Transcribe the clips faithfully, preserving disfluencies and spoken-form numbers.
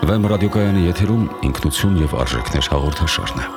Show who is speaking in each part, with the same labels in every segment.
Speaker 1: Վեմ ռադիոկայանի եթերում ինքնություն և արժեքներ հաղորդաշարն է։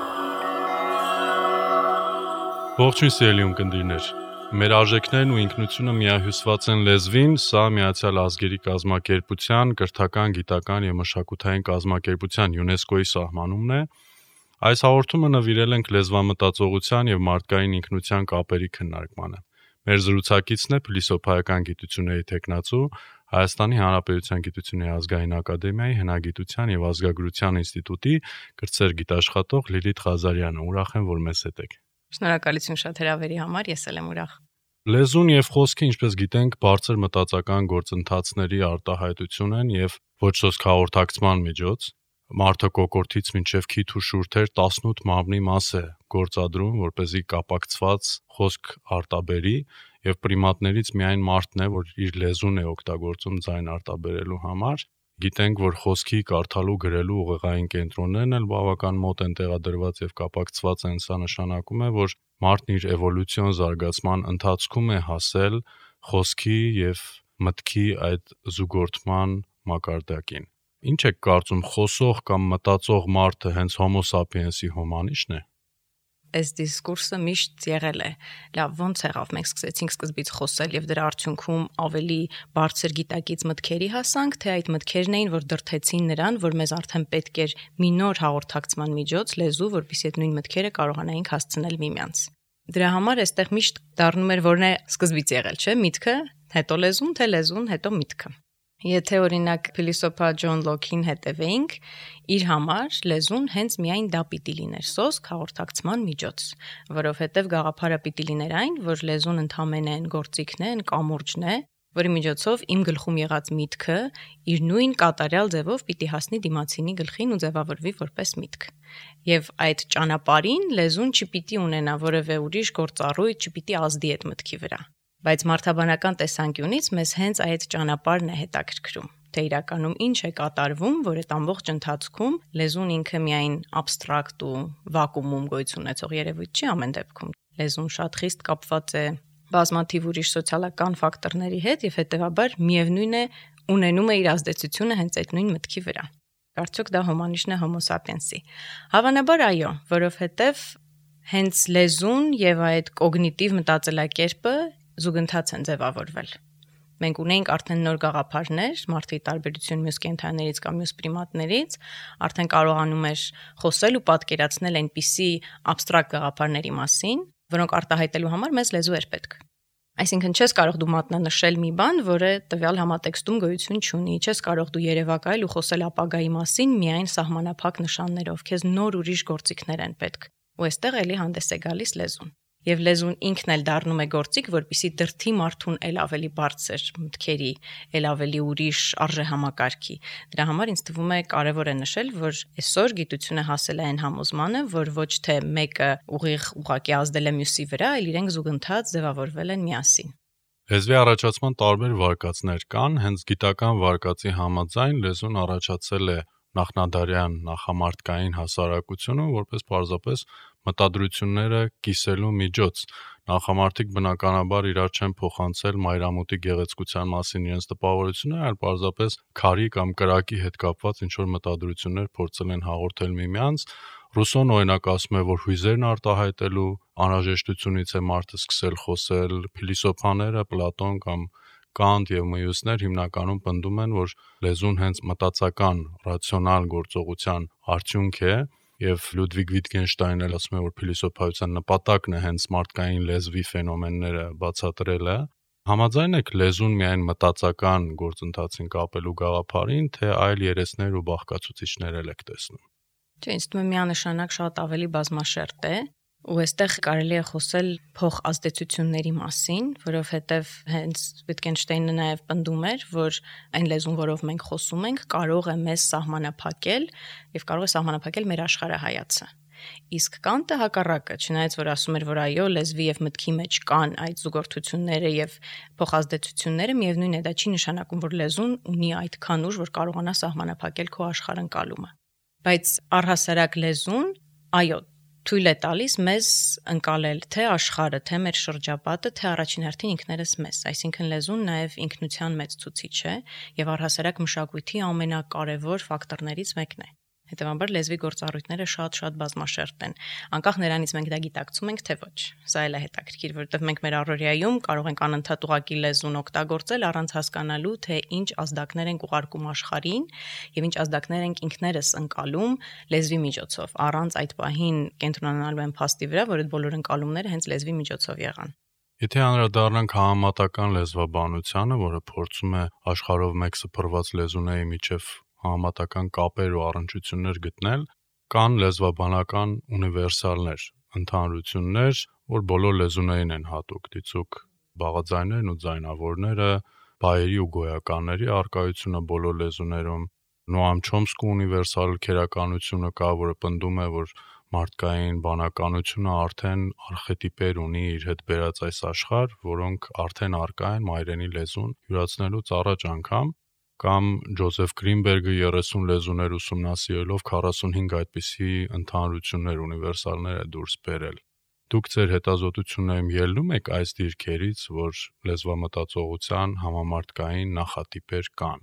Speaker 2: Ողջույն սիրելի ունկնդիրներ։ Մեր արժեքներն ու ինքնությունը միահյուսված են լեզվին, սա Միացյալ Ազգերի կազմակերպության, կրթական, գիտական և մշակութային կազմակերպության ՅՈՒՆԵՍԿՕ-ի սահմանումն է։ Այս հաղորդումը նվիրել ենք լեզվամտածողության և մարդկային ինքնության կապերի քննարկմանը։ Մեր զրուցակիցն է փիլիսոփայական գիտությունների թեկնածու, Հայաստանի Հանրապետության Գիտությունների ազգային ակադեմիայի հնագիտության և ազգագրության ինստիտուտի կրտսեր գիտաշխատող Լիլիթ Ղազարյանը։ Ուրախ եմ, որ մեզ հետ եք։
Speaker 3: Շնորհակալություն շատ հրավերի համար, ես էլ եմ ուրախ։
Speaker 2: Լեզուն և խոսքը, ինչպես գիտենք, բարձր մտածական գործընթացների արտահայտություն են և ոչ սոսկ հաղորդակցման միջոց։ Մարդը կոկորդից մինչև քիթ ու շուրթեր տասնութ մամլի մաս է գործադրում, որպեսզի կապակցված խոսք արտաբերի, և պրիմատներից միայն մարդն է, որ իր լեզուն է օգտագործում ձայն արտաբերելու համար։ Գիտենք, որ խոսքի, կարդալու, գրելու ուղեղային կենտրոններն էլ բավական մոտ են տեղադրված և կապակցված են։ Սա նշանակում է, որ մարդն իր էվոլյուցիոն զարգացման ընթացքում է հասել խոսքի և մտքի այդ զուգորդման մակարդակին։ Ինչ եք կարծում, խոսող կամ մտածող մարդը հենց հոմո սափիենսի հոմանիշն է։
Speaker 3: Այս դիսկուրսը միշտ եղել է։ Լավ, ո՞նց եղավ։ Մենք սկսեցինք սկզբից խոսել եւ դրա արդյունքում ավելի բարձր գիտակից մտքերի հասանք, թե այդ մտքերն էին, որ դրթեցին նրան, որ մեզ արդեն պետք էր մի նոր հաղորդակցման միջոց, լեզու, որպեսզի այդ նույն մտքերը կարողանայինք հասցնել միմյանց։ Դրա համար այստեղ միշտ դառնում էր, որն է սկզբից եղել, չէ՞, միտքը, հետո լեզուն, թե լեզուն, հետո միտքը։ Եթե օրինակ փիլիսոփա Ջոն Լոքին հետևեինք, իր համար լեզուն հենց միայն դա պիտի լիներ սոսկ հաղորդակցման միջոց, որովհետև գաղափարը պիտի լիներ այն, որ լեզուն ընդհանրեն գործիքն է, կամուրջն է, որի միջոցով իմ գլխում եղած միտքը իր նույն կատարյալ ձևով պիտի հասնի դիմացինի գլխին ու ձևավորվի որպես միտք։ Եվ այդ ճանապարհին լեզուն չպիտի ունենա որևէ ուրիշ գործառույթ, չպիտի ազդի այդ մտքի վրա։ Բայց մարդաբանական տեսանկյունից մեզ հենց այդ ճանապարհն է հետաքրքրում, թե իրականում ինչ է կատարվում, որ այդ ամբողջ ընթացքում լեզուն ինքը միայն абստրակտ ու վակուումում գոյություն ունեցող երևույթ չի ամեն դեպքում։ Լեզուն շատ խիստ կապված է բազմաթիվ ուրիշ սոցիալական ֆակտորների հետ եւ հետեւաբար միևնույն է ունենում է իր ազդեցությունը հենց այդ նույն մտքի վրա։ Կարծոք դա հոմանիշն է հոմո սափիենսի։ Հավանաբար այո, որովհետեւ հենց լեզուն եւ այդ կոգնիտիվ մտածելակերպը զուգընթաց են ձևավորվել։ Մենք ունենք արդեն նոր գաղափարներ, մարդի տարբերություն մյուս կենդանիներից կամ մյուս պրիմատներից, արդեն կարողանում էր խոսել ու պատկերացնել այնպիսի абստրակտ գաղափարների մասին, որոնք արտահայտելու համար մեզ լեզու էր պետք։ Այսինքն չես կարող դու մատնանշել մի բան, որը տվյալ համատեքստում գոյություն չունի, չես կարող դու երևակայել ու խոսել ապագայի մասին միայն սահմանափակ նշաններով, քեզ նոր ուրիշ գործիքներ են պետք։ Ու այստեղ էլի հանդես է գալիս լեզուն։ Եվ լեզուն ինքն էլ դառնում է գործիք, որպեսզի դրթի մարդուն էլ ավելի բարձր մտքերի, էլ ավելի ուրիշ արժեհամակարգի։ Դրա համար ինձ թվում է կարևոր է նշել, որ այսօր գիտությունը հասել է այն համոզմանը, որ ոչ թե մեկը ուղիղ ուղղակի ազդել է մյուսի վրա, այլ իրենք զուգընթաց ձևավորվել են միասին։
Speaker 2: Լեզվի առաջացման տարբեր վարկածներ կան, հենց գիտական վարկածի համաձայն լեզուն առաջացել է նախնադարյան նախամարտկային հասարակությունում, որպես պարզապես մտադրությունները կիսելու միջոց։ Նախամարտիկ բնականաբար իրար չեն փոխանցել մայրամուտի գեղեցկության մասին իրենց տպավորությունը, այլ պարզապես քարի կամ կրակի հետ կապված ինչ-որ մտադրություններ փորձել են հաղորդել միմյանց։ Ռուսոն օրինակ ասում է, որ հույզերն արտահայտելու անհրաժեշտությունից է մարդը սկսել խոսել, փիլիսոփաները Պլատոն կամ Կանտ եւ մյուսներ հիմնականում պնդում են, որ լեզուն հենց մտածական, ռացիոնալ գործողության արդյունք է, եւ Լյուդվիգ Վիտգենշտայնն էլ ասում է, որ փիլիսոփայության նպատակն է հենց մարդկային լեզվի ֆենոմենները բացատրելը։ Համաձայն եք լեզուն միայն մտածական գործընթացին կապելու գաղափարին, թե այլ երեսներ ու բաղկացուցիչներ էլ եք տեսնում։
Speaker 3: Չէ, ինձ թվում է միանշանակ շատ ավելի բազմաշերտ է։ Ու այստեղ կարելի է խոսել փոխազդեցությունների մասին, որովհետև հենց Վիտգենշտայնը նաև պնդում էր, որ այն լեզուն, որով մենք խոսում ենք, կարող է մեզ սահմանափակել եւ կարող է սահմանափակել մեր աշխարհայացը։ Իսկ Կանտը հակառակը, չնայած որ ասում էր, որ այո, լեզվի եւ մտքի մեջ կան այդ զուգորդությունները եւ փոխազդեցությունները, միևնույն է, դա չի նշանակում, որ լեզուն ունի այդքան ուժ, որ կարողանա սահմանափակել քո աշխարհընկալումը։ Բայց առհասարակ լեզուն, այո, թույլ է տալիս մեզ ընկալել թե աշխարհը, թե մեր շրջապատը, թե առաջին հերթին ինքներս մեզ։ Այսինքն լեզուն նաև ինքնության մեծ ցուցիչ է եւ առհասարակ մշակույթի ամենակարևոր ֆակտորներից մեկն է։ Հետևաբար լեզվի գործառույթները շատ-շատ բազմաշերտ են։ Անկախ նրանից մենք դա գիտակցում ենք, թե ոչ։ Սա էլ է հետաքրքիր, որովհետև մենք մեր առօրյայում կարող ենք անընդհատ ուղղակի լեզուն օգտագործել առանց հասկանալու, թե ինչ ազդակներ ենք ուղարկում աշխարհին եւ ինչ ազդակներ ենք ինքներս ընկալում լեզվի միջոցով։ Առանց այդ պահին կենտրոնանալու են փաստի վրա, որ այդ բոլոր ընկալումները հենց լեզվի միջոցով եղան։
Speaker 2: Եթե անդրադառնանք համեմատական լեզվաբանությանը, որը փորձում է աշխարհով մեկ սփռված լեզուների միջև համեմատական կապեր ու առնչություններ գտնել, կան լեզվաբանական ունիվերսալներ, ընդհանրություններ, որ բոլոր լեզուներին են հատուկ, դիցուք բաղաձայներն ու ձայնավորները, բայերի ու գոյականների առկայությունը բոլոր լեզուներում, Նոամ Չոմսկու ունիվերսալ քերականությունը կա, որը պնդում է, որ մարդկային բանականությունը արդեն արխետիպեր ունի իր հետ բերած այս աշխարհ, որոնք արդեն առկա են մայրենի լեզուն յուրացնելուց առաջ անգամ, կամ Ջոզեֆ Գրինբերգը երեսուն լեզուներ ուսումնասիրելով քառասունհինգ այդպիսի ընդհանրություններ, ունիվերսալներ է դուրս բերել։ Դուք ձեր հետազոտություններում ելնում եք այս դիրքերից, որ լեզվամտածողության համամարտկային նախատիպեր կան։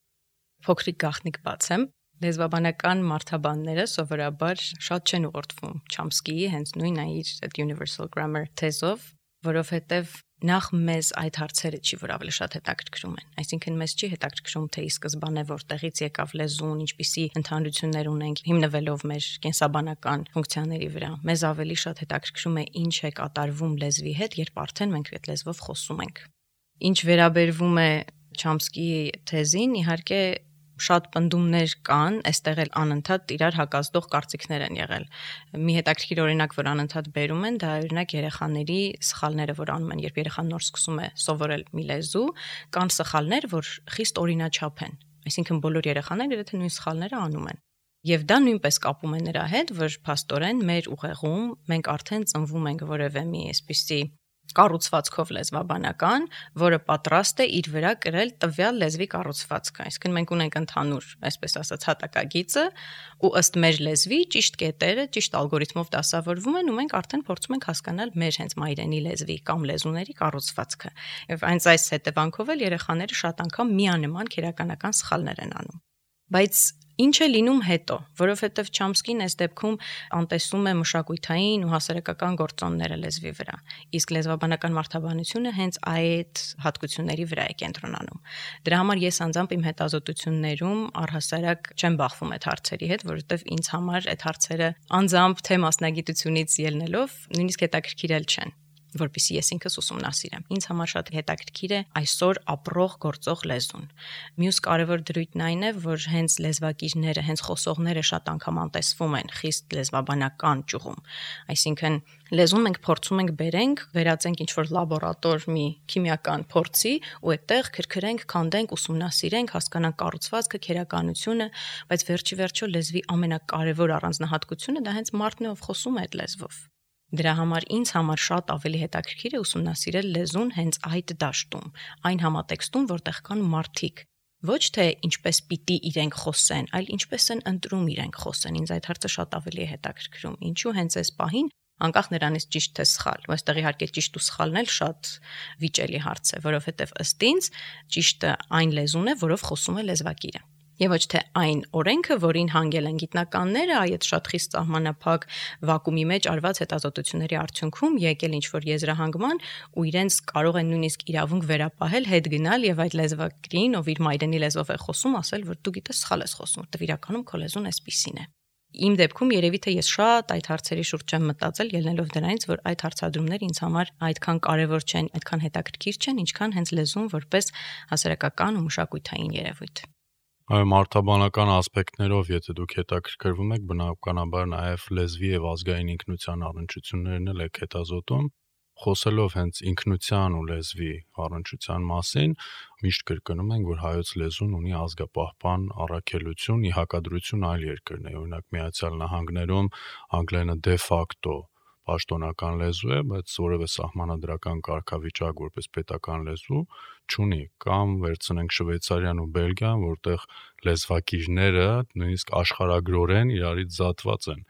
Speaker 3: Փոքրիկ գաղտնիք բացեմ։ Լեզվաբանական մարդաբանները սովորաբար շատ չեն ուղղորդվում Չամսկիի հենց նույն իր Universal Grammar թեզով, որովհետև նախ մեզ այդ հարցերը չի որ ավելի շատ հետաքրքրում են։ Այսինքն մեզ չի հետաքրքրում թե ի սկզբանե որտեղից եկավ լեզուն, ինչպիսի ընդհանրություններ ունենք հիմնվելով մեր կենսաբանական ֆունկցիաների վրա։ Մեզ ավելի շատ հետաքրքրում է ինչ է կատարվում լեզվի հետ, երբ արդեն մենք այդ լեզվով խոսում ենք։ Ինչ վերաբերվում է Չամսկիի թեզին, իհարկե շատ պնդումներ կան, այստեղ էլ անընդհատ իրար հակազդող կարծիքներ են եղել։ Մի հետաքրքիր օրինակ, որ անընդհատ բերում են, դա օրինակ երեխաների սխալները, որ անում են, երբ երեխան նոր սկսում է սովորել մի լեզու, կան սխալներ, որ խիստ օրինաչափ են։ Այսինքն բոլոր երեխաները եթե նույն սխալները անում են։ Եվ դա նույնպես կապում է նրա հետ, որ փաստորեն մեր ուղեղում մենք արդեն ծնվում ենք որևէ մի այսպիսի կառուցվածքով լեզվաբանական, որը պատրաստ է իր վրա կրել տվյալ լեզվի կառուցվածքը։ Այսինքն մենք ունենք ընդհանուր, այսպես ասած, հատակագիծը, ու ըստ մեր լեզվի ճիշտ կետերը, ճիշտ ալգորիթմով դասավորվում են, ու մենք արդեն փորձում ենք հասկանալ մեր հենց մայրենի լեզվի կամ լեզուների կառուցվածքը։ Եվ այնց այս հետևանքով էլ երեխաները շատ անգամ միանման քերականական սխալներ են անում։ Բայց ինչ է լինում հետո, որովհետև Չամսկին այս դեպքում անտեսում է մշակութային ու հասարակական գործոնները լեզվի վրա, իսկ լեզվաբանական մարդաբանությունը հենց այդ հատկությունների վրա է կենտրոնանում։ Դրա համար ես անձամբ իմ հետազոտություններում առհասարակ չեմ բախվում այդ հարցերի հետ, որովհետև ինձ համար այդ հարցերը անձամբ թե մասնագիտությունից ելնելով նույնիսկ հետաքրքիրել չեն, որպեսզի ես ինքս ուսումնասիրեմ։ Ինձ համար շատ հետաքրքիր է այսօր ապրող գործող լեզուն։ Մյուս կարևոր դրույթն այն է, որ հենց լեզվակիրները, հենց խոսողները շատ անգամ անտեսվում են խիստ լեզվաբանական ճյուղում։ Այսինքն լեզուն մենք փորձում ենք բերենք, վերածենք ինչ-որ լաբորատոր մի քիմիական փորձի ու այդտեղ քրքրենք, քանդենք, ուսումնասիրենք, հասկանանք կառուցվածքը, քերականությունը, բայց վերջի վերջո լեզվի ամենակարևոր առանձնահատկությունը դա հենց մարդն է, ով խոսում է այդ լեզվով։ Դրա համար ինձ համար շատ ավելի հետաքրքիր է ուսումնասիրել լեզուն հենց այդ դաշտում, այն համատեքստում, որտեղ կան մարդիկ։ Ոչ թե ինչպես պիտի իրենք խոսեն, այլ ինչպես են ընտրում իրենք խոսեն։ Ինձ այդ հարցը շատ ավելի է հետաքրքրում։ Ինչու հենց այս պահին, անկախ նրանից ճիշտ թե սխալ, ու այստեղ իհարկե ճիշտ ու սխալն էլ շատ վիճելի հարց է, որովհետև ըստ ինձ ճիշտը այն լեզուն է, որով խոսում է լեզվակիրը։ Եվ ոչ թե այն օրենքը, որին հանգել են գիտնականները, այդ շատ խիստ սահմանափակ վակուումի մեջ արված հետազոտությունների արդյունքում եկել ինչ-որ եզրահանգման ու իրենց կարող են նույնիսկ իրավունք վերապահել, հետ գնալ եւ այդ լեզվակրին, ով իր մայրենի լեզվով է խոսում, ասել, որ դու գիտես սխալ ես խոսում, որտեղ իրականում քո լեզուն այսպիսին է։ Իմ դեպքում երևի թե ես շատ այդ հարցերի շուրջ եմ մտածել, ելնելով դրանից, որ այդ հարցադրումները ինձ համար այդքան կարևոր չեն, այդքան հետաքրքիր չեն, ինչքան հենց լեզուն որպես հասարակական ու մշակութային երևույթ։
Speaker 2: Այո, մարդաբանական ասպեկտներով, եթե դուք հետաքրքրվում եք, բնականաբար նաև լեզվի եւ ազգային ինքնության առնչություններն էլ եք հետազոտում, խոսելով հենց ինքնության ու լեզվի առնչության մասին, միշտ կրկնում ենք, որ հայոց լեզուն ունի ազգապահպան առաքելություն, ի հակադրություն այլ երկրների, օրինակ Միացյալ Նահանգներում անգլերենը de facto պաշտոնական լեզու է, բայց որևէ սահմանադրական կարգավիճակ որպես պետական լեզու չունի, կամ վերցնենք Շվեյցարիան ու Բելգիան, որտեղ լեզվակիրները նույնիսկ աշխարհագրորեն իրարից զատված են։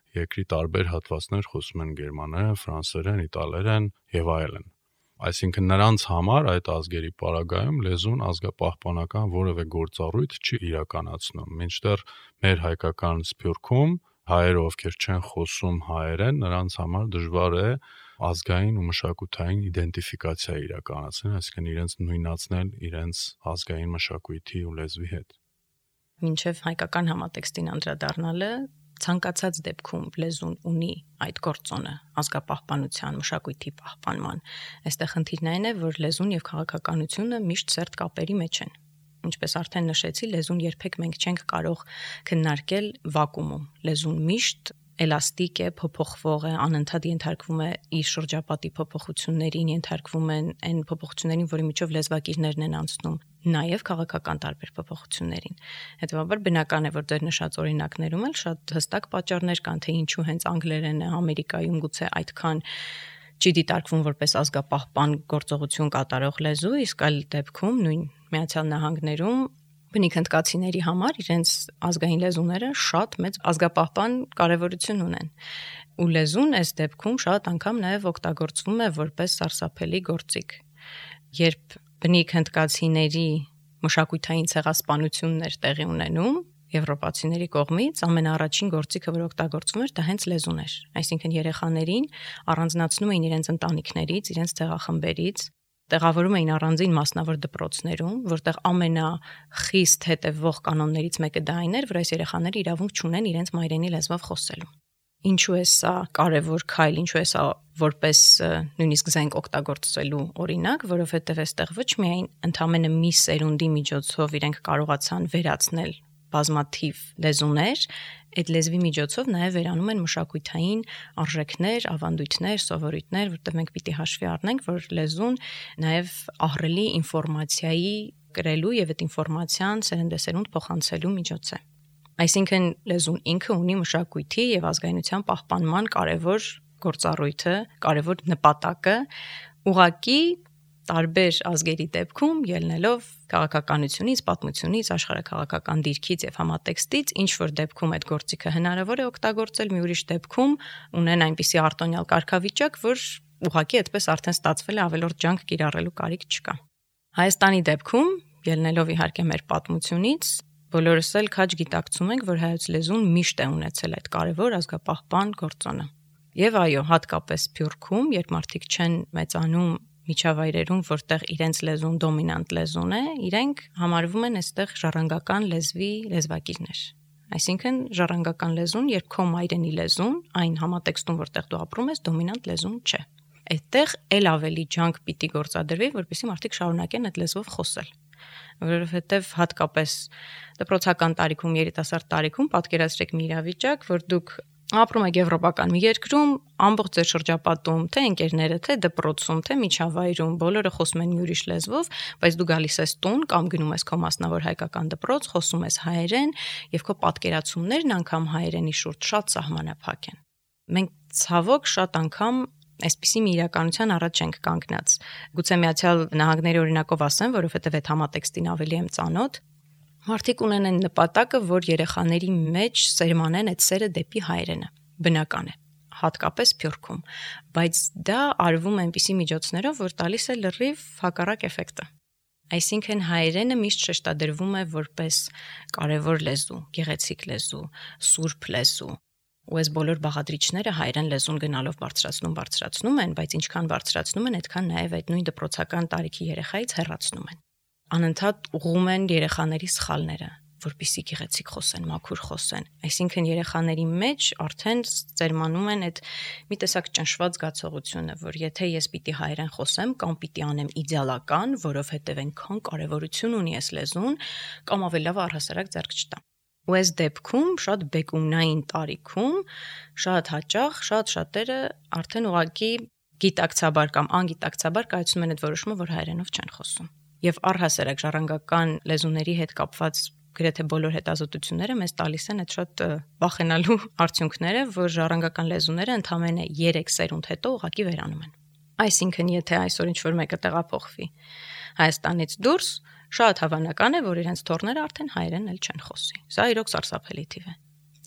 Speaker 2: երկրի տարբեր հատվածներ խոսում են գերմաներեն, ֆրանսերեն, իտալերեն եւ այլն։ Այսինքն նրանց համար այդ ազգերի պարագայում լեզուն ազգապահպանական որևէ գործառույթ չի իրականացնում, մինչդեռ մեր հայկական սփյուռքում հայերը, ովքեր չեն խոսում հայերեն, նրանց համար դժվար է ազգային ու մշակութային իդենտիֆիկացիա իրականացնել, այսինքն իրենց նույնացնել իրենց ազգային մշակույթի ու լեզվի հետ։
Speaker 3: Մինչև հայկական համատեքստին անդրադառնալը, ցանկացած դեպքում լեզուն ունի այդ գործոնը ազգապահպանության, մշակույթի պահպանման։ Այստեղ խնդիրն այն է, որ լեզուն եւ քաղաքականությունը միշտ սերտ կապերի մեջ են։ Ինչպես արդեն նշեցի, լեզուն երբեք մենք չենք կարող քննարկել վակուումում։ Լեզուն միշտ էլաստիկ է, փոփոխվող է, անընդհատ ենթարկվում է իր շրջապատի փոփոխություններին, ենթարկվում են այն փոփոխություններին, որի միջով լեզվակիրներն են անցնում, նաև քաղաքական տարբեր փոփոխություններին։ Հետևաբար բնական է, որ ձեր նշած օրինակներում էլ շատ հստակ պատճառներ կան, թե ինչու հենց անգլերենը Ամերիկայում գուցե այդքան չի դիտարկվում որպես ազգապահպան գործողություն կատարող լեզու, իսկ այլ դեպքում նույն Միացյալ Նահանգներում բնիկ հնդկացիների համար իրենց ազգային լեզուները շատ մեծ ազգապահպան կարևորություն ունեն։ Ու լեզուն այս դեպքում շատ անգամ նաև օգտագործվում է որպես սարսափելի գործիք։ Երբ բնիկ հնդկացիների մշակութային ցեղասպանություններ տեղի ունենում եվրոպացիների կողմից, ամենաառաջին գործիքը, որ օգտագործվում էր, դա հենց լեզուն էր։ Այսինքն երեխաներին առանձնացնում էին իրենց ընտանիքներից, իրենց ցեղախմբերից, տեղավորում էին առանձին մասնավոր դպրոցներում, որտեղ ամենախիստ հետևող կանոններից մեկը դա այն էր, որ այս երեխաները իրավունք չունեն իրենց մայրենի լեզվով խոսելու։ Ինչու է սա կարևոր քայլ, ինչու է սա որպես նույնիսկ զենք օգտագործելու օրինակ, որովհետև այստեղ ոչ միայն ընդամենը մի սերունդի միջոցով իրենք կարողացան վերացնել բազմաթիվ լեզուներ, այդ լեզվի միջոցով նաև վերանում են մշակութային արժեքներ, ավանդույթներ, սովորույթներ, որտեղ մենք պիտի հաշվի առնենք, որ լեզուն նաև ահռելի ինֆորմացիայի կրելու եւ այդ ինֆորմացիան սերնդեսերունդ փոխանցելու միջոց է։ Այսինքն լեզուն ինքը ունի մշակույթի եւ ազգայնության պահպանման կարևոր գործառույթը, կարևոր նպատակը, ուղղակի տարբեր ազգերի դեպքում ելնելով քաղաքականությունից, պատմությունից, աշխարհաքաղաքական դիրքից եւ համատեքստից, ինչ որ դեպքում այդ գործիքը հնարավոր է օգտագործել, մի ուրիշ դեպքում ունեն այնպիսի արտոնյալ կարգավիճակ, որ ուղղակի այդպես արդեն ստացվել է ավելորդ ջանք կիրառելու կարիք չկա։ Հայաստանի դեպքում, ելնելով իհարկե մեր պատմությունից, բոլորս էլ քաջ գիտակցում ենք, որ հայոց լեզուն միշտ է ունեցել այդ կարևոր ազգապահպան գործոնը։ Եվ այո, հատկապես Սփյուռքում, երբ մարդիկ չեն մեծանում միջավայրերում, որտեղ իրենց լեզուն դոմինանտ լեզուն է, իրենք համարվում են այստեղ ժառանգական լեզվի լեզվակիրներ։ Այսինքն ժառանգական լեզուն, երբ քո մայրենի լեզուն, այն համատեքստում, որտեղ դու ապրում ես, դոմինանտ լեզուն չէ։ Այդտեղ էլ ավելի ջանք պիտի գործադրվի, որպեսզի մարդիկ շարունակեն այդ լեզվով խոսել։ Որովհետև հատկապես դպրոցական տարիքում, երիտասարդ տարիքում պատկերացրեք մի իրավիճակ, որ դուք ապրում եք եվրոպական մի երկրում, ամբողջ ձեր շրջապատում, թե ընկերները, թե դպրոցում, թե միջավայրում, բոլորը խոսում են մի ուրիշ լեզվով, բայց դու գալիս ես տուն կամ գնում ես քո մասնավոր հայկական դպրոց, խոսում ես հայերեն, եւ քո պատկերացումներն անգամ հայերենի շուրջ շատ սահմանափակ են։ Մենք ցավոք շատ անգամ այսպիսի մի իրականության առաջ ենք կանգնած։ Գուցե Միացյալ Նահանգների օրինակով ասեմ, որովհետև այդ համատեքստին ավելի եմ ծանոթ, մարդիկ ունեն այն նպատակը, որ երեխաների մեջ սերմանեն այդ սերը դեպի հայրենը։ Բնական է, հատկապես Սփյուռքում, բայց դա արվում է այնպիսի միջոցներով, որ տալիս է լրիվ հակառակ էֆեկտը։ Այսինքն հայերենը միշտ շեշտադրվում է որպես կարևոր լեզու, գեղեցիկ լեզու, սուրբ լեզու։ Ու այս բոլոր բաղադրիչները հայերեն լեզուն գնալով բարձրացնում, բարձրացնում են, բայց ինչքան բարձրացնում են, այդքան նաև այդ նույն դպրոցական տարիքի երեխայից հեռացնում են։ Անընդհատ ուղղում են երեխաների սխալները, որպեսզի գեղեցիկ խոսեն, մաքուր խոսեն։ Այսինքն երեխաների մեջ արդեն ծերմանում են այդ մի տեսակ ճնշված զգացողությունը, որ եթե ես պիտի հայերեն խոսեմ կամ պիտի անեմ իդեալական, որովհետև այնքան կարևորություն ունի այս լեզուն, կամ ավելի լավ առհասարակ ձեռք չտամ։ Ու այս դեպքում շատ բեկումնային տարիքում շատ հաճախ շատ շատերը արդեն ուղղակի գիտակցաբար կամ անգիտակցաբար կայացնում են այդ որոշումը, որ հայերենով չեն խոսում։ Եվ առհասարակ ժառանգական լեզուների հետ կապված գրեթե բոլոր հետազոտությունները մեզ տալիս են այդ շատ վախենալու արդյունքները, որ ժառանգական լեզուները ընդամենը երեք սերունդ հետո ուղղակի վերանում են։ Այսինքն, եթե այսօր ինչ-որ մեկը տեղափոխվի Հայաստանից դուրս, շատ հավանական է, որ իրենց թոռները արդեն հայերեն էլ չեն խոսի։ Սա իրոք սարսափելի թիվ է։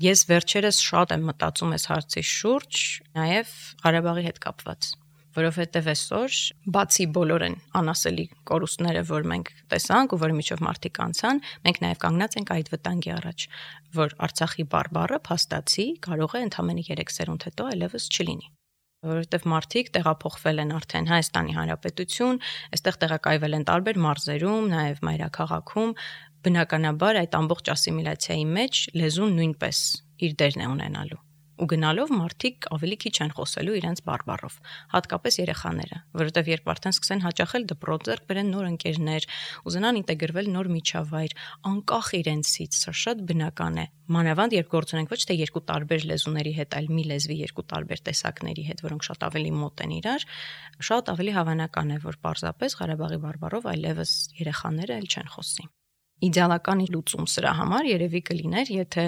Speaker 3: Ես վերջերս շատ եմ մտածում այս հարցի շուրջ, նաև Ղարաբաղի հետ կապված, որովհետև այսօր բացի բոլոր են անասելի կորուստները, որ մենք տեսանք ու որի միջով մարդիկ անցան, մենք նաև կանգնած ենք այդ վտանգի առաջ, որ Արցախի բարբառը փաստացի կարող է ընդամենը երեք սերունդ հետո այլևս չլինի, որովհետև մարդիկ տեղափոխվել են արդեն Հայաստանի Հանրապետություն, այստեղ տեղակայվել են տարբեր մարզերում, նաև մայրաքաղաքում, բնականաբար այդ ամբողջ ասիմիլյացիայի մեջ լեզուն նույնպես իր դերն է ունենալու։ Ու գնալով մարդիկ ավելի քիչ են խոսելու իրենց բարբառով, հատկապես երեխաները, որովհետև երբ արդեն սկսեն հաճախել դպրոց, ձեռք բերեն նոր ընկերներ, ուզենան ինտեգրվել նոր միջավայր, անկախ իրենցից, սա շատ բնական է։ Մանավանդ երբ գործ ունենք ոչ թե երկու տարբեր լեզուների հետ, այլ մի լեզվի երկու տարբեր տեսակների հետ, որոնք շատ ավելի մոտ են իրար, շատ ավելի հավանական է, որ պարզապես Ղարաբաղի բարբառով այլևս երեխաները էլ չեն խոսի։ Իդեալական լուծում սրա համար երևի կլիներ, եթե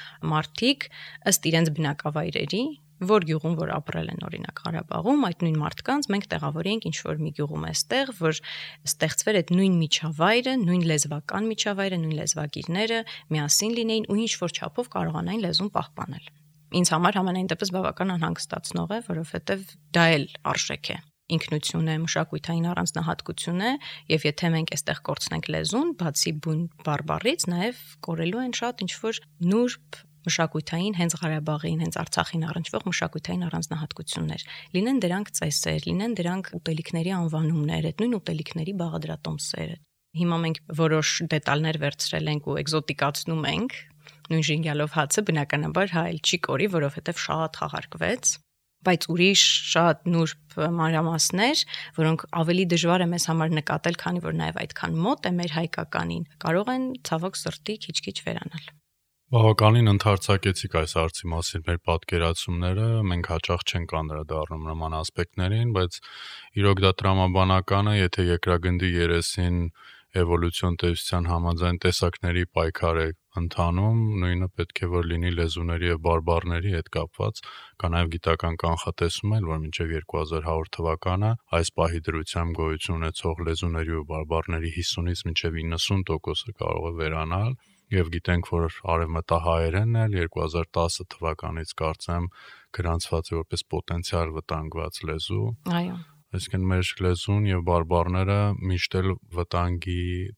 Speaker 3: մարդիկ ըստ իրենց բնակավայրերի, որ գյուղում որ ապրել են օրինակ Ղարաբաղում, այդ նույն մարդկանց մենք տեղավորենք ինչ-որ մի գյուղում այստեղ, որ ստեղծվեր այդ նույն միջավայրը, նույն լեզվական միջավայրը, նույն լեզվագիրները միասին լինեին ու ինչ-որ չափով կարողանային լեզուն պահպանել։ Ինձ համար համենայն դեպս բավական անհանգստացնող է, որովհետև դա էլ արժեք է։ Ինքնություն է, մշակութային առանձնահատկություն է, եւ եթե մենք այստեղ կորցնենք լեզուն, բացի բուն բարբառից, նաեւ կորելու են շատ ինչ-որ նուրբ մշակութային հենց Ղարաբաղին, հենց Արցախին առնչվող մշակութային առանձնահատկություններ։ Լինեն դրանք ծեսեր, լինեն դրանք ուտելիքների անվանումներ, այդ նույն ուտելիքների բաղադրատոմսերը։ Հիմա մենք որոշ դետալներ վերցրել ենք ու էկզոտիկացնում ենք, նույն ժինգյալով հացը բնականաբար հա էլ չի կորի, որովհետեւ շատ խաղարկվեց, բայց ուրիշ շատ նուրբ մանրամասներ, որոնք ավելի դժվար է մեզ համար նկատել, քանի որ նաև այդքան մոտ է մեր հայկականին, կարող են ցավոք սրտի քիչ-քիչ վերանալ։
Speaker 2: Բավականին ընդարձակեցիք այս հարցի մասին մեր պատկերացումները, մենք հաճախ չենք անդրադառնում նման ասպեկտներին, բայց իրոք դա տրամաբանական է, եթե երկրագնդի երեսին էվոլյուցիոն տեսության համաձայն տեսակների պայքար է ընթանում, նույնը պետք է որ լինի լեզուների եւ բարբառների հետ կապված, կա նաեւ գիտական կանխատեսում էլ, որ մինչեւ երկու հազար հարյուր թվականը այս պահի դրությամբ գոյություն ունեցող լեզուների ու բարբառների հիսունից մինչեւ իննսուն տոկոսը կարող է վերանալ, եւ գիտենք, որ արևմտահայերենն էլ երկու հազար տասը թվականից կարծեմ գրանցված է որպես պոտենցիալ վտանգված լեզու։
Speaker 3: Այո։
Speaker 2: Այսինքն մեր լեզուն եւ բարբառները միշտ էլ վտանգի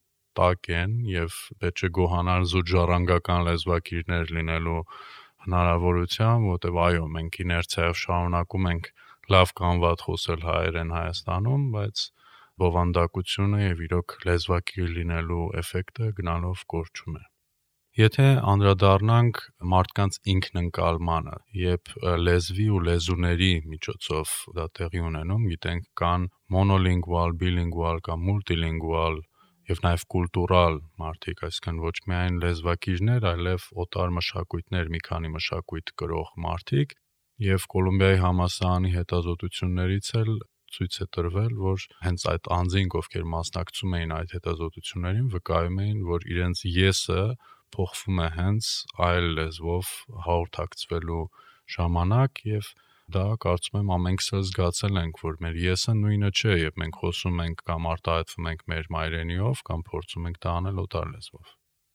Speaker 2: տակ են եւ պետք է գոհանալ զուտ ժառանգական լեզվակիրներ լինելու հնարավորությամբ, որտեղ այո, մենք իներցիայով շարունակում ենք լավ կամ վատ խոսել հայերեն Հայաստանում, բայց բովանդակությունը եւ իրոք լեզվակիր լինելու էֆեկտը գնալով կորչում է։ Եթե անդրադառնանք մարդկանց ինքնընկալմանը, երբ լեզվի ու լեզուների միջոցով դա տեղի ունենում, գիտենք կան մոնոլինգվալ, բիլինգվալ կամ մուլտիլինգվալ եւ նաեւ կուլտուրալ մարդիկ, այսինքն ոչ միայն լեզվակիրներ, այլև օտար մշակույթներ, մի քանի մշակույթ կրող մարդիկ, եւ Կոլումբիայի համալսարանի հետազոտություններից էլ ցույց է տրվել, որ հենց այդ անձինք, ովքեր մասնակցում էին այդ հետազոտություններին, վկայում էին, որ իրենց եսը փոխվում է հենց այլ լեզվով հաղորդակցվելու ժամանակ եւ դա կարծում եմ ամենքս էլ զգացել ենք, որ մեր եսը նույնը չէ, երբ մենք խոսում ենք կամ արտահայտվում ենք մեր մայրենիով կամ փորձում ենք դա անել օտար լեզվով։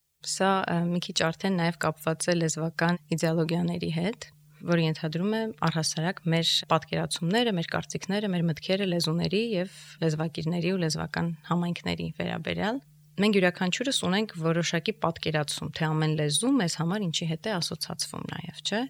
Speaker 3: Սա մի քիչ արդեն նաև կապված է լեզվական իդեոլոգիաների հետ, որը ենթադրում է առհասարակ մեր պատկերացումները, մեր կարծիքները, մեր մտքերը լեզուների եւ լեզվակիրների ու լեզվական համայնքների վերաբերյալ։ Մենք յուրաքանչյուրս ունենք որոշակի պատկերացում, թե ամեն լեզու մեզ համար ինչի հետ է ասոցացվում նաև, չէ՞։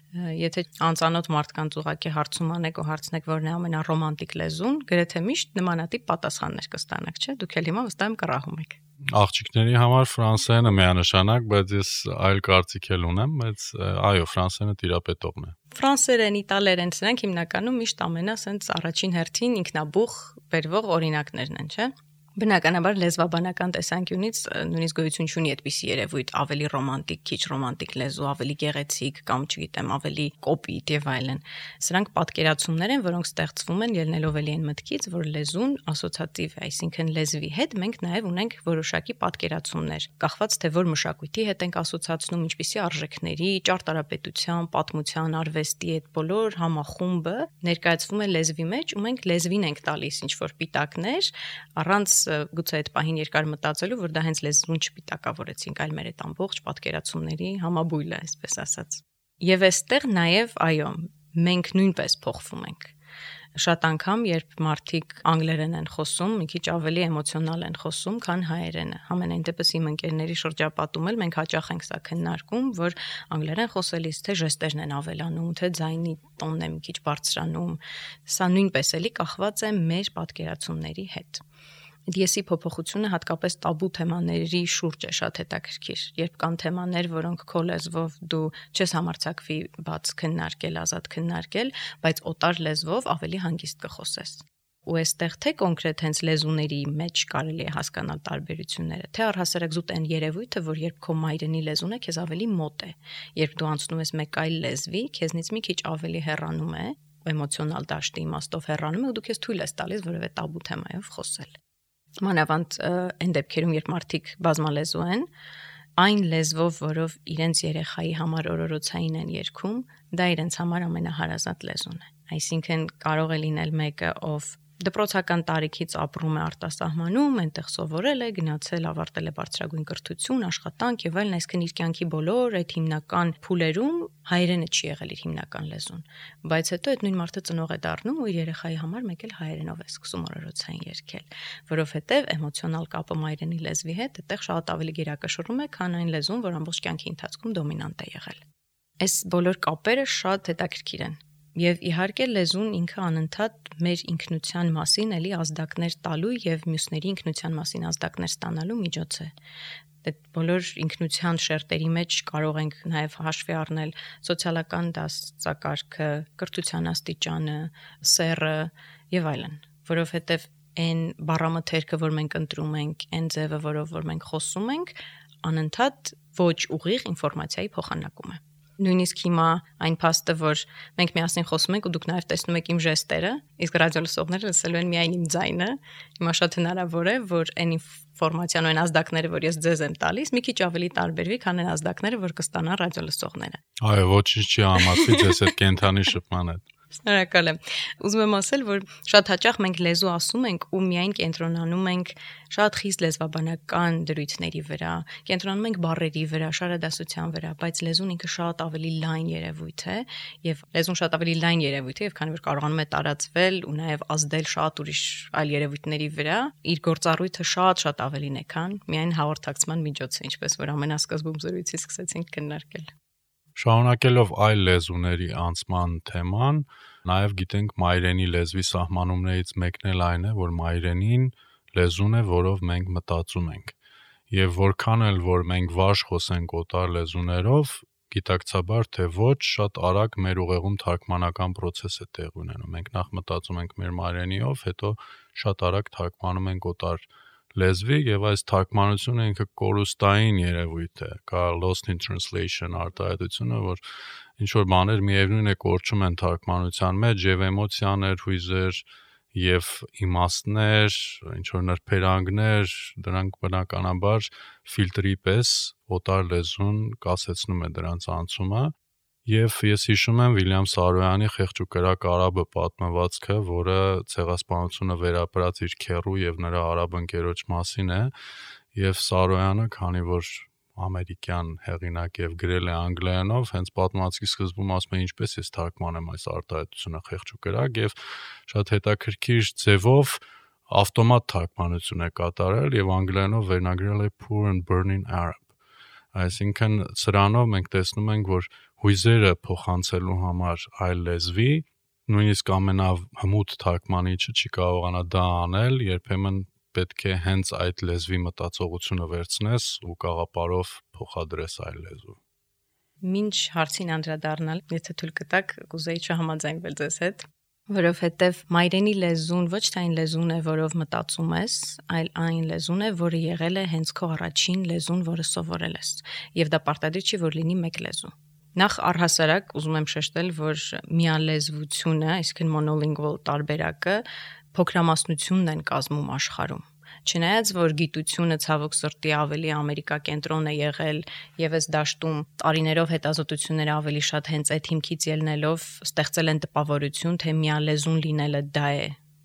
Speaker 3: Եթե անծանոթ մարդկանց ուղղակի հարցում անեք ու հարցնեք, որն է ամենառոմանտիկ լեզուն, գրեթե միշտ նմանատիպ պատասխաններ կստանաք, չէ՞։ Դուք էլ հիմա վստահ եմ կռահում եք։
Speaker 2: Աղջիկների համար ֆրանսերենը միանշանակ, բայց ես այլ կարծիք էլ ունեմ, բայց այո, ֆրանսերենը տիրապետողն է։
Speaker 3: Ֆրանսերեն, իտալերեն, սրանք հիմնականում միշտ ամենա սենց առաջին հերթին ինքնաբուխ բերվող օրինակներն են, չէ՞։ Բնականաբար լեզվաբանական տեսանկյունից նույնիսկ գոյություն չունի այդպիսի երևույթ ավելի ռոմանտիկ, քիչ ռոմանտիկ լեզու, ավելի գեղեցիկ կամ չգիտեմ, ավելի կոպիտ եւ այլն։ Սրանք պատկերացումներ են, որոնք ստեղծվում են ելնելով էլի այն մտքից, որ լեզուն ասոցիատիվ է, այսինքն լեզվի հետ մենք նաեւ ունենք որոշակի պատկերացումներ, կախված թե որ մշակույթի հետ ենք ասոցացնում, ինչպիսի արժեքների, ճարտարապետության, պատմության, արվեստի այդ բոլոր համախումբը ներկայացվում է լեզվի մեջ ու մենք լեզվին ենք տալիս ինչ որ պիտակներ առանց գուցե այդ պահին երկար մտածելու, որ դա հենց լեզուն չպիտակավորեցինք, այլ մեր այդ ամբողջ պատկերացումների համաբույլը, այսպես ասած։ Եվ այստեղ նաև, այո, մենք նույնպես փոխվում ենք։ Շատ անգամ, երբ մարդիկ անգլերեն են խոսում, մի քիչ ավելի էմոցիոնալ են խոսում, քան հայերենը։ Համենայն դեպս իմ ընկերների շրջապատում էլ մենք հաճախ ենք սա քննարկում, որ անգլերեն խոսելիս թե ժեստերն են ավելանում, թե ձայնի տոնն է մի քիչ բարձրանում։ Սա նույնպես էլի կախված է մեր պատկերացումների հետ։ Եսի փոփոխությունը հատկապես տաբու թեմաների շուրջ է շատ հետաքրքիր, երբ կան թեմաներ, որոնք քո լեզվով դու չես համարձակվի բաց քննարկել, ազատ քննարկել, բայց օտար լեզվով ավելի հանգիստ կխոսես։ Ու այստեղ թե կոնկրետ հենց լեզուների մեջ կարելի է հասկանալ տարբերությունները, թե առհասարակ զուտ այն երևույթը, որ երբ քո մայրենի լեզուն է, քեզ ավելի մոտ է, երբ դու անցնում ես մեկ այլ լեզվի, քեզնից մի քիչ ավելի հեռանում է, էմոցիոնալ դաշտի իմաստով հեռանում է, ու դու քեզ թույլ ես տալիս որևէ տաբու թեմայով խոսել։ Մանավանդ այն դեպքերում, երբ մարդիկ բազմալեզու են, այն լեզվով, որով իրենց երեխայի համար օրորոցային են երգում, դա իրենց համար ամենահարազատ լեզուն է։ Այսինքն կարող է լինել մեկը, ով դպրոցական տարիքից ապրում է արտասահմանում, այնտեղ սովորել է, գնացել, ավարտել է բարձրագույն կրթություն, աշխատանք եւ այլն, այսինքն իր կյանքի բոլոր այդ հիմնական փուլերում հայերենը չի եղել իր հիմնական լեզուն, բայց հետո այդ նույն մարդը ծնող է դառնում ու իր երեխայի համար մեկ էլ հայերենով է սկսում օրորոցային երգել, որովհետեւ էմոցիոնալ կապը մայրենի լեզվի հետ այդտեղ շատ ավելի գերակշռում է, քան այն լեզուն, որ ամբողջ կյանքի ընթացքում դոմինանտ է եղել։ Այս բոլոր կապերը շատ հետաքրքիր են։ Եվ իհարկե լեզուն ինքը անընդհատ մեր ինքնության մասին էլի ազդակներ տալու եւ մյուսների ինքնության մասին ազդակներ ստանալու միջոց է։ Այդ բոլոր ինքնության շերտերի մեջ կարող ենք նաեւ հաշվի առնել սոցիալական դասակարգը, կրթության աստիճանը, սեռը եւ այլն, որովհետեւ այն բառամթերքը, որ մենք ընտրում ենք, այն ձևը, որով որ մենք խոսում ենք, անընդհատ ոչ ուղիղ ինֆորմացիայի փոխանակում է։ Նույնիսկ հիմա այն փաստը, որ մենք միասին խոսում ենք ու դուք նաև տեսնում եք իմ ժեստերը, իսկ ռադիո լսողները լսելու են միայն իմ ձայնը, հիմա շատ հնարավոր է, որ այն ինֆորմացիան ու այն ազդակները, որ ես ձեզ եմ տալիս, մի քիչ ավելի տարբերվի, քան այն ազդակները, որ կստանան ռադիո լսողները։
Speaker 2: Այո, ոչինչ չի համացվի ձեզ այդ կենթանի շփման հետ։
Speaker 3: Շնորհակալ եմ։ Ուզում եմ ասել, որ շատ հաճախ մենք լեզու ասում ենք ու միայն կենտրոնանում ենք շատ խիստ լեզվաբանական դրույթների վրա, կենտրոնանում ենք բառերի վրա, շարադասության վրա, բայց լեզուն ինքը շատ ավելի լայն երևույթ է, եւ լեզուն շատ ավելի լայն երևույթ է, եւ քանի որ կարողանում է տարածվել ու նաեւ ազդել շատ ուրիշ այլ երևույթների վրա, իր գործառույթը շատ-շատ ավելին է, քան միայն հաղորդակցման միջոցը, ինչպես որ ամենասկզբում զրույցի սկսեցինք քննարկել։
Speaker 2: Շարունակելով այլ լեզուների անցման թեման, նաև գիտենք մայրենի լեզվի սահմանումներից մեկն էլ այն է, որ մայրենին լեզուն է, որով մենք մտածում ենք։ Եվ որքան էլ որ մենք վարժ խոսենք օտար լեզուներով, գիտակցաբար թե ոչ, շատ արագ մեր ուղեղում թարգմանական process է տեղի ունենում։ Մենք նախ մտածում ենք մեր մայրենիով, հետո շատ արագ թարգմանում ենք օտար լեզվի եւ այս թարգմանությունը ինքը կորուստային երևույթ է, կա lost in translation արտահայտությունը, որ ինչ որ բաներ միևնույն է կորչում են թարգմանության մեջ եւ էմոցիաներ, հույզեր եւ իմաստներ, ինչ որ նրբերանգներ, դրանք բնականաբար ֆիլտրի պես օտար լեզուն կասեցնում է դրանց անցումը։ Եվ ես հիշում եմ Վիլյամ Սարոյանի «Խեղճ ու կրակ արաբը» պատմվածքը, որը ցեղասպանությունը վերապրած իր քեռու եւ նրա արաբ ընկերոջ մասին է, եւ Սարոյանը, քանի որ ամերիկյան հեղինակ եւ գրել է անգլերենով, հենց պատմվածքի սկզբում ասում է ինչպես ես թարգմանեմ այս արտահայտությունը «Խեղճ ու կրակ» եւ շատ հետաքրքիր ձևով ավտոմատ թարգմանություն է կատարել եւ անգլերենով վերնագրել է Poor and Burning Arab։ Այսինքն սրանով մենք տեսնում ենք, որ հույզերը փոխանցելու համար այլ լեզվի, նույնիսկ ամենահմուտ թարգմանիչը չի կարողանա դա անել, երբեմն պետք է հենց այդ լեզվի մտածողությունը վերցնես ու կաղապարով փոխադրես այլ լեզու։
Speaker 3: Մինչ հարցին անդրադառնալ, եթե թույլ կտաք, կուզեի չհամաձայնվել ձեզ հետ, որովհետև մայրենի լեզուն ոչ թե այն լեզուն է, որով մտածում ես, այլ այն լեզուն է, որը եղել է հենց քո առաջին լեզուն, որը սովորել ես, եւ դա պարտադիր չի, որ լինի մեկ լեզու։ Նախ առհասարակ ուզում եմ շեշտել, որ միալեզվությունը, այսինքն monolingual տարբերակը փոքրամասնությունն են կազմում աշխարհում։ Չնայած որ գիտությունը ցավոք սրտի ավելի ամերիկակենտրոն է եղել եւ այս դաշտում տարիներով հետազոտությունները ավելի շատ հենց այդ հիմքից ելնելով ստեղծել են տպավորություն, թե միալեզուն լինելը դա է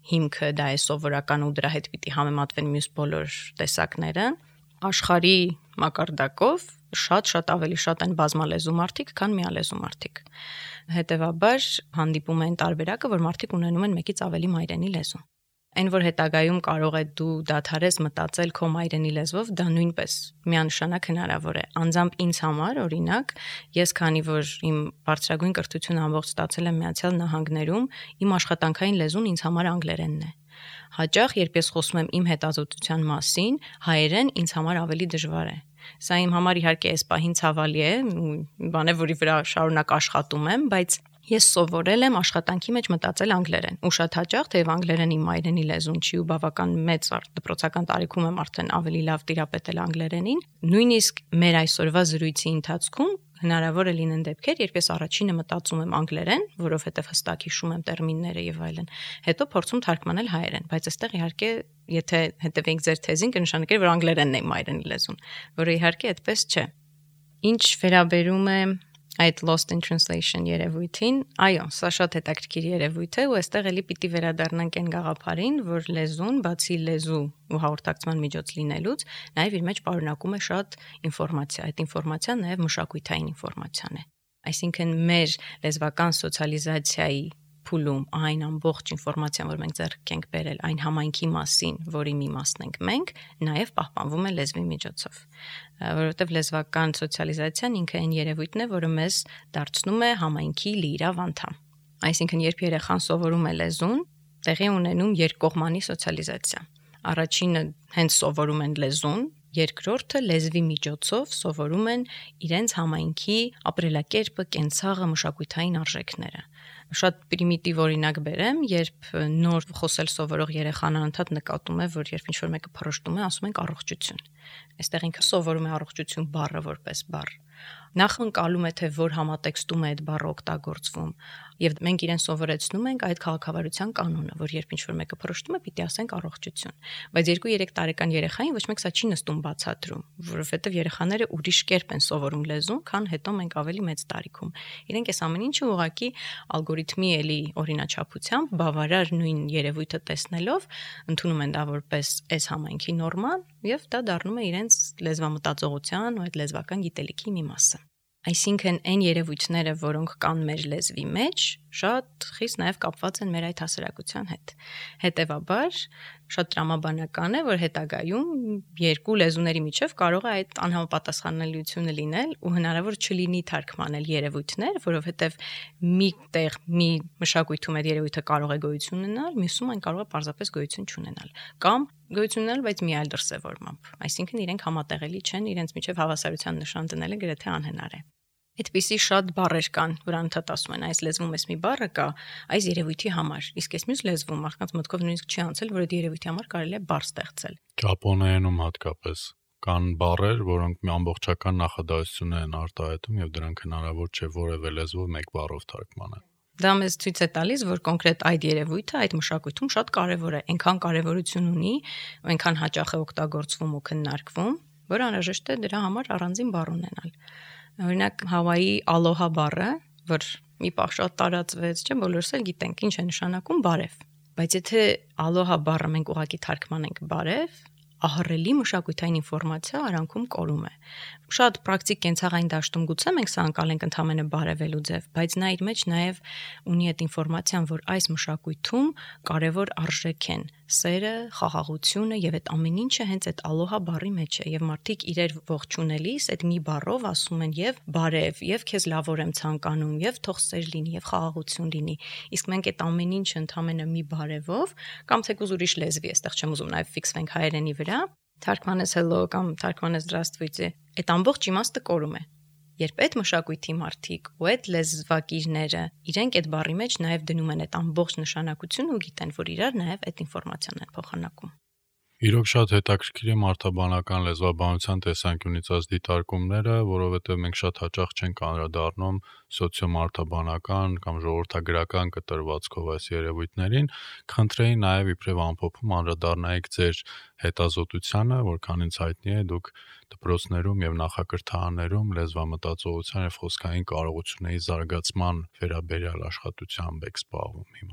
Speaker 3: հիմքը դա է սովորական ու դրա հետ պիտի համեմատվեն մյուս բոլոր տեսակները, աշխարհի մակարդակով շատ-շատ ավելի շատ են բազմալեզու մարդիկ, քան միալեզու մարդիկ։ Հետևաբար հանդիպում են տարբերակը, որ մարդիկ ունենում են մեկից ավելի մայրենի լեզու։ Այն որ հետագայում կարող է դու դադարես մտածել քո մայրենի լեզվով, դա նույնպես միանշանակ հնարավոր է։ Անձամբ ինձ համար, օրինակ, ես քանի որ իմ բարձրագույն կրթությունը ամբողջ ստացել եմ Միացյալ Նահանգներում, իմ աշխատանքային լեզուն ինձ համար անգլերենն է։ Հաճախ, երբ ես խոսում եմ իմ հետազոտության մասին, հայերեն ինձ համար ավելի դժվար է։ Սա իմ համար իհարկե այս պահին ցավալի է, բան է, որի վրա շարունակ աշխատում եմ, բայց ես սովորել եմ աշխատանքի մեջ մտածել անգլերեն։ Ու շատ հաճախ, թեև անգլերեն իմ մայրենի լեզուն չի ու բավական մեծ դպրոցական տարիքում եմ արդեն ավելի լավ տիրապետել անգլերենին, նույնիսկ մեր այսօրվա զրույցի ընթացքում հնարավոր է լինեն դեպքեր, երբ ես առաջինը մտածում եմ անգլերեն, որովհետև հստակ հիշում եմ տերմինները եւ այլն, հետո փորձում թարգմանել հայերեն, բայց այստեղ իհարկե, եթե հետևենք ձեր թեզին, կնշանակի, որ անգլերենն է մայրենի լեզուն, որը իհարկե այդպես չէ։ Ինչ վերաբերում է այդ lost in translation երևույթին, այո, սա շատ հետաքրքիր երևույթ է ու այստեղ էլի պիտի վերադառնանք այն գաղափարին, որ լեզուն, բացի լեզու ու հաղորդակցման միջոց լինելուց, նաև իր մեջ պարունակում է շատ ինֆորմացիա։ Այդ ինֆորմացիան նաև մշակութային ինֆորմացիան է։ Այսինքն մեր լեզվական սոցիալիզացիայի փուլում այն ամբողջ ինֆորմացիան, որ մենք ձեռք ենք բերել այն համայնքի մասին, որի մի մասն ենք մենք, նաև պահպանվում է լեզվի միջոցով, որովհետև լեզվական սոցիալիզացիան ինքը այն երևույթն է, որը մեզ դարձնում է համայնքի լիիրավ անդամ։ Այսինքն, երբ երեխան սովորում է լեզուն, տեղի ունենում երկկողմանի սոցիալիզացիա։ Առաջինը հենց սովորում են լեզուն, երկրորդը լեզվի միջոցով սովորում են իրենց համայնքի ապրելակերպը, կենցաղը, մշակութային արժեքները։ Շատ պրիմիտիվ օրինակ բերեմ, երբ նոր խոսել սովորող երեխան անընդհատ նկատում է, որ երբ ինչ-որ մեկը փռշտում է, ասում ենք առողջություն։ Այստեղ ինքը սովորում է առողջություն բառը որպես բառ։ Նախ ընկալում է, թե որ համատեքստում է այդ բառը օգտագործվում, եւ մենք իրեն սովորեցնում ենք այդ քաղաքավարության կանոնը, որ երբ ինչ-որ մեկը փռշտում է, պիտի ասենք առողջություն։ Բայց երկու-երեք տարեկան երեխային ոչ մեկ սա չի նստում բացատրում, որովհետեւ երեխաները ուրիշ կերպ են սովորում լեզուն, քան հետո մենք ավելի մեծ տարիքում։ Իրենք այս ամեն ինչը ուղղակի ալգորիթմի էլի օրինաչափությամբ բավարար նույն երևույթը տեսնելով ընդունում են դա որպես այս համայնքի նորմալ եւ դա դառնում է իրենց լեզվամտածողության ու այդ լեզվական գիտելիքի մի մասը։ Այսինքն այն երևույթները, որոնք կան մեր լեզվի մեջ, շատ խիստ նաև կապված են մեր այդ հասարակության հետ։ Հետևաբար, շատ տրամաբանական է, որ հետագայում երկու լեզուների միջև կարող է այդ անհամապատասխանելիությունը լինել ու հնարավոր չլինի թարգմանել երևույթներ, որովհետև մի տեղ մի մշակույթում այդ երևույթը կարող է գոյություն ունենալ, մյուսում այն կարող է պարզապես գոյություն չունենալ, կամ գոյություն ունենալ, բայց մի այլ դրսևորմամբ։ Այսինքն իրենք համատեղելի չեն, իրենց միջև հավասարության նշան դնելը գրեթե անհնար է։ Այդպիսի շատ բառեր կան, որ անընդհատ ասում են, այս լեզվում էս մի բառը կա, այս երևույթի համար, իսկ այս մյուս լեզվում մարդկանց մտքով նույնիսկ չի անցել, որ այդ երևույթի համար կարելի է բառ ստեղծել։
Speaker 2: Ճապոներենում հատկապես կան բառեր, որոնք մի ամբողջական նախադասություն են արտահայտում եւ դրանք հնարավոր չէ որևէ լեզվով մեկ բառով թարգմանել։
Speaker 3: Դա մեզ ցույց է տալիս, որ կոնկրետ այդ երևույթը այդ մշակույթում շատ կարևոր է, այնքան կարևորություն ունի, այնքան հաճախ է օգտագործվում ու քննարկվում, որ անհրաժեշտ է դրա համար առանձին բառ ունենալ։ Օրինակ Հավայի ալոհա բառը, որ մի պահ շատ տարածվեց, չէ՞, բոլորս էլ գիտենք ինչ է նշանակում բարև։ Բայց եթե ալոհա բառը մենք ուղղակի թարգմանենք բարև, ահռելի մշակութային ինֆորմացիա արանքում կորում է։ Շատ պրակտիկ կենցաղային դաշտում գուցե մենք սա անցալենք ընդհանրապես բարևելու ձև, բայց նա իր մեջ նաև ունի այդ ինֆորմացիան, որ այս մշակույթում կարևոր արժեք են սերը, խաղաղությունը եւ այդ ամեն ինչը հենց այդ ալոհա բառի մեջ է եւ մարդիկ իրեր ողջունելիս այդ մի բառով ասում են եւ բարև, եւ քեզ լավոր եմ ցանկանում, եւ թող սեր լինի, եւ խաղաղություն լինի։ Իսկ մենք այդ ամեն ինչը ընդհանրապես մի բարևով կամ թեկուզ ուրիշ լեզվի, այստեղ չեմ ուզում նաեւ ֆիքսվենք հայերենի վրա, թարգմանես hello կամ թարգմանես здравствуйте, այդ ամբողջ իմաստը կորում է։ Երբ այդ մշակույթի մարդիկ ու այդ լեզվակիրները իրենք այդ բառի մեջ նաև դնում են այդ ամբողջ նշանակությունը ու գիտեն, որ իրար նաև այդ ինֆորմացիան են փոխանակում։
Speaker 2: Իրոք շատ հետաքրքիր է մարդաբանական լեզվաբանության տեսանկյունից այս դիտարկումները, որովհետև մենք շատ հաճախ չենք անդրադառնում սոցիոմարդաբանական կամ ժողովրդագրական կտրվածքով այս երևույթներին, խնդրեի նաև իբրև ամփոփում անդրադառնայիք ձեր հետազոտությանը, որքան ինձ հայտնի է, դուք դպրոցներում եւ նախակրթարաններում լեզվամտածողության եւ խոսքային կարողությունների զարգացման վերաբերյալ աշխատությամբ եք զբաղվում հիմա։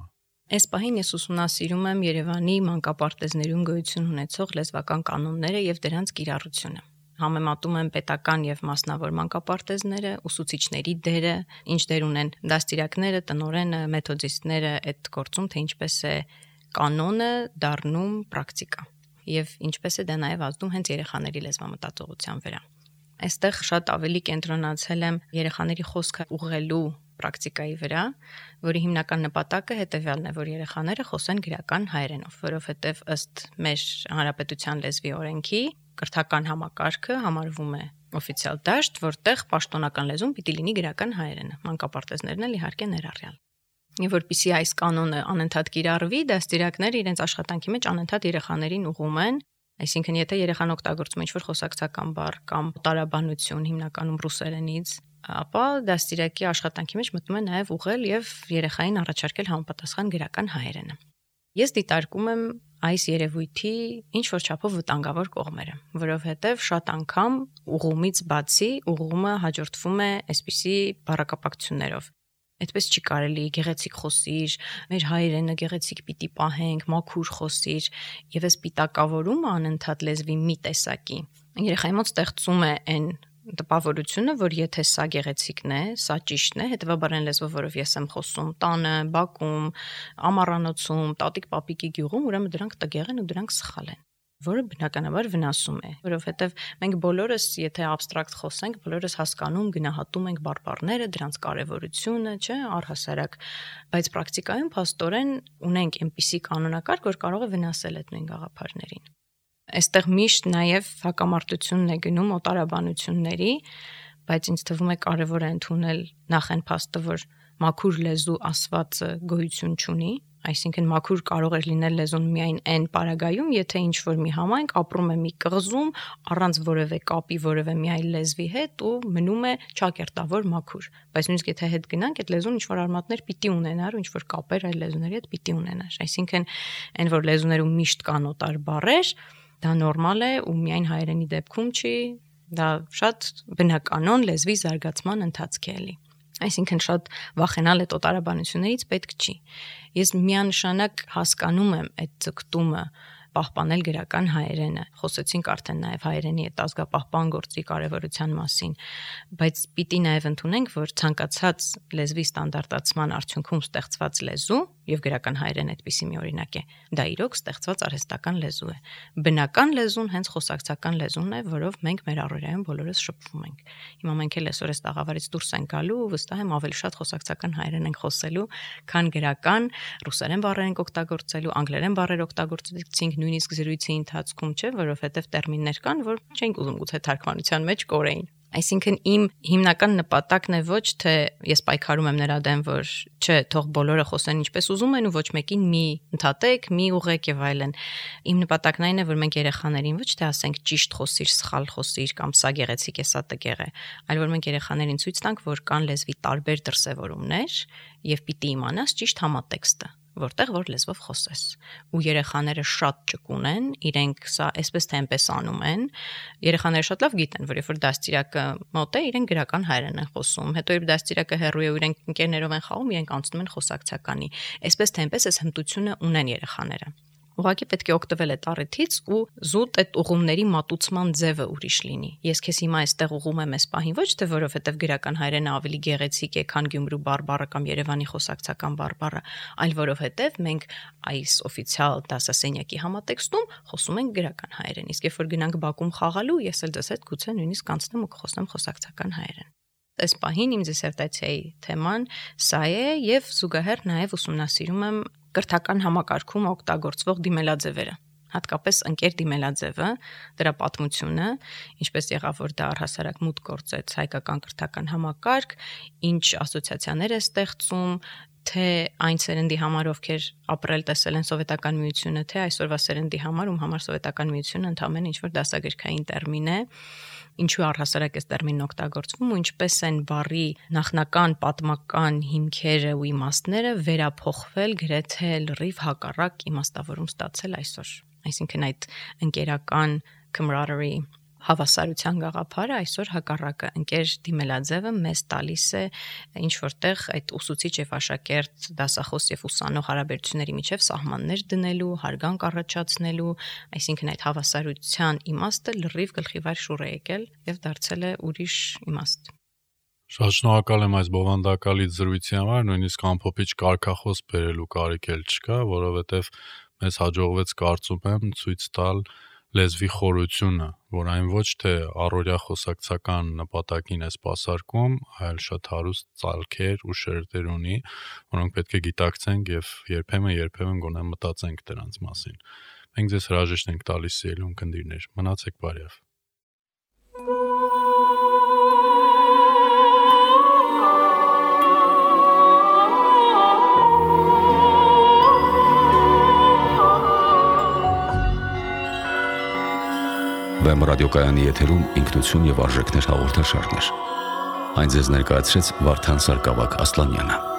Speaker 3: Այս պահին ես ուսումնասիրում եմ Երևանի մանկապարտեզներում գոյություն ունեցող լեզվական կանոնները եւ դրանց կիրառությունը։ Համեմատում եմ պետական եւ մասնավոր մանկապարտեզները, ուսուցիչների դերը, ինչ դեր ունեն դաստիարակները, տնօրենը, մեթոդիստները այդ գործում, թե ինչպես է կանոնը դառնում պրակտիկա եւ ինչպես է դա նաեւ ազդում հենց երեխաների լեզվամտածողության վրա։ Այստեղ շատ ավելի կենտրոնացել եմ երեխաների խոսքը ուղղելու պրակտիկայի վրա, որի հիմնական նպատակը հետևյալն է, որ երեխաները խոսեն գրական հայերենով, որովհետև ըստ մեր հանրապետության լեզվի օրենքի կրթական համակարգը համարվում է օֆիցիալ դաշտ, որտեղ պաշտոնական լեզուն պիտի լինի գրական հայերենը, մանկապարտեզներն էլ իհարկե ներառյալ։ Եվ որպեսզի այս կանոնը անընդհատ կիրառվի, դաստիարակները իրենց աշխատանքի մեջ անընդհատ երեխաներին ուղղում են, այսինքն եթե երեխան օգտագործում է ինչ-որ խոսակցական բառ կամ տարաբանություն հիմնականում ռուսերենից, ապա դաստիարակի աշխատանքի մեջ մտնում է նաև ուղղել եւ երեխային առաջարկել համապատասխան գրական հայերենը։ Ես դիտարկում եմ այս երևույթի ինչ որ չափով վտանգավոր կողմերը, որովհետեւ շատ անգամ ուղղումից բացի ուղղումը հաջորդվում է այսպիսի բառակապակցություններով։ Այդպես չի կարելի, գեղեցիկ խոսիր, մեր հայերենը գեղեցիկ պիտի պահենք, մաքուր խոսիր, եւ այս պիտակավորումը անընդհատ լեզվի մի տեսակի երեխայի մոտ ստեղծում է այն տպավորությունը, որ եթե սա գեղեցիկն է, սա ճիշտն է, հետեւաբար այն լեզվով, որով ես եմ խոսում տանը, բակում, ամառանոցում, տատիկ-պապիկի գյուղում, ուրեմն դրանք տգեղ են ու դրանք սխալ են, որը բնականաբար վնասում է, որովհետև մենք բոլորս, եթե абստրակտ խոսենք, բոլորս հասկանում, գնահատում ենք բարբառները, դրանց կարևորությունը, չէ, առհասարակ, բայց պրակտիկայում փաստորեն ունենք այնպիսի կանոնակարգ, որ կարող է վնասել այդ նույն գաղափարներին։ Այստեղ միշտ նաև հակամարտությունն է գնում օտարաբանությունների, բայց ինձ թվում է կարևոր է ընդունել նախ այն փաստը, որ մաքուր լեզու ասվածը գոյություն չունի, այսինքն մաքուր կարող է լինել լեզուն միայն այն պարագայում, եթե ինչ-որ մի համայնք ապրում է մի կղզում առանց որևէ կապի որևէ մի այլ լեզվի հետ ու մնում է ճակերտավոր մաքուր, բայց նույնիսկ եթե հետ գնանք, այդ լեզուն ինչ-որ արմատներ պիտի ունենար ու ինչ-որ կապեր այլ լեզուների հետ պիտի ունենար, այսինքն այն որ լեզուներում միշտ կան օտար բառեր, դա նորմալ է ու միայն հայերենի դեպքում չի, դա շատ բնականon լեզվի զարգացման ընթացք է էլի։ Այսինքն շատ վախենալ այդ օտարաբանություններից պետք չի։ Ես միանշանակ հասկանում եմ այդ ձգտումը պահպանել գրական հայերենը։ Խոսեցինք արդեն նաև հայերենի այդ ազգապահպան գործի կարևորության մասին, բայց պիտի նաև ընդունենք, որ ցանկացած լեզվի ստանդարտացման արդյունքում ստեղծված լեզու եւ գրական հայերեն այդպիսի մի օրինակ է, դա իրոք ստեղծված արհեստական լեզու է։ Բնական լեզուն հենց խոսակցական լեզուն է, որով մենք մեր առօրյայում բոլորս շփվում ենք։ Հիմա մենք էլ այսօր այս տաղավարից դուրս ենք գալու ու վստահ եմ ավելի շատ խոսակցական հայերեն ենք խոսելու, քան գրական, ռուսերեն բառեր ենք օգտագործելու, անգլերեն բառեր օգտագործեցինք նույնիսկ զրույցի ընթացքում, չէ, որովհետև տերմիններ կան, որ չենք ուզում գուցե թարգմանության մեջ կորեին։ Այսինքն իմ հիմնական նպատակն է ոչ թե ես պայքարում եմ նրա դեմ, որ չէ, թող բոլորը խոսեն ինչպես ուզում են ու ոչ մեկին մի ընդհատեք, մի ուղեք եւ այլն։ Իմ նպատակն այն է, որ մենք երեխաներին ոչ թե ասենք ճիշտ խոսիր, սխալ խոսիր կամ սա գեղեցիկ է, սա տգեղ է, այլ որ մենք երեխաներին ցույց տանք, որ կան լեզվի տարբեր դրսևորումներ եւ պիտի իմանաս ճիշտ համատեքստը, որտեղ որ լեզվով խոսես։ Ու երեխաները շատ ճկուն են, իրենք սա այսպես թե այնպես անում են։ Երեխաները շատ լավ գիտեն, որ երբ որ դաստիարակը մոտ է, իրենք գրական հայերեն են խոսում։ Հետո երբ դաստիարակը հեռու է ու իրենք ընկերներով են խաղում, իրենք անցնում են խոսակցականի։ Այսպես թե այնպես այս հմտությունը ունեն երեխաները։ Ուղղակի պետք է օգտվել այդ առիթից ու զուտ այդ ուղումների մատուցման ձևը ուրիշ լինի։ Ես քեզ հիմա այստեղ ուղում եմ այս պահին ոչ թե որովհետև գրական հայերենը ավելի գեղեցիկ է, քան Գյումրու բարբառը կամ Երևանի խոսակցական բարբառը, այլ որովհետև մենք այս օֆիցիալ դասասենյակի համատեքստում խոսում ենք գրական հայերեն։ Իսկ երբ որ գնանք Բաքում խաղալու, ես էլ դες հետ գուցե նույնիսկ անցնեմ ու կխոսեմ խոսակցական հայերեն։ Այս պահին իմ դիսերտացիայի թեման սա է եւ զուգահեռ նաեւ ուսումնասիրում եմ կրթական համակարգում օգտագործվող դիմելաձևերը, հատկապես ընկեր դիմելաձևը, դրա պատմությունը, ինչպես եղավ, որ դա առհասարակ մուտք գործեց հայկական կրթական համակարգ, ինչ ասոցիացիաներ է ստեղծում, թե այն սերնդի համար, ովքեր ապրել տեսել են սովետական միությունը, թե այսօրվա սերնդի համար, ում համար սովետական միությունը ընդհանրեն ինչ-որ դասագրքային տերմին է, ինչու առհասարակ այս տերմինն օգտագործվում ու ինչպես են բառի նախնական պատմական հիմքերը ու իմաստները վերափոխվել գրեթե լրիվ հակառակ իմաստավորում ստացել այսօր։ Այսինքն այդ ընկերական camaraderie հավասարության գաղափարը, այսօր հակառակը ընկեր դիմելաձևը մեզ տալիս է ինչ որտեղ այդ ուսուցիչ եւ աշակերտ, դասախոս եւ ուսանող հարաբերությունների միջև սահմաններ դնելու, հարգանք առաջացնելու, այսինքն այդ հավասարության իմաստը լրիվ գլխիվայր շուռ է եկել եւ դարձել է ուրիշ իմաստ։
Speaker 2: Շատ շնորհակալ եմ այս բովանդակալից զրույցի համար, նույնիսկ ամփոփիչ կարգախոս բերելու կարիք էլ չկա, որովհետեւ մեզ հաջողվեց կարծում եմ ցույց տալ լեզվի խորությունը, որ այն ոչ թե առօրյա խոսակցական նպատակին է սպասարկում, այլ շատ հարուստ ծալքեր ու շերտեր ունի, որոնք պետք է գիտակցենք եւ երբեմն երբեմն գոնե մտածենք դրանց մասին։ Մենք ձեզ հրաժեշտ ենք տալիս սիրելի ունկնդիրներ, մնացեք բարյավ։
Speaker 1: Վեմ ռադիոկայանի եթերում ինքնություն եւ արժեքներ հաղորդաշարներ։ Այն ձեզ ներկայացրեց Վարդան Սարգսակ Ասլանյանը։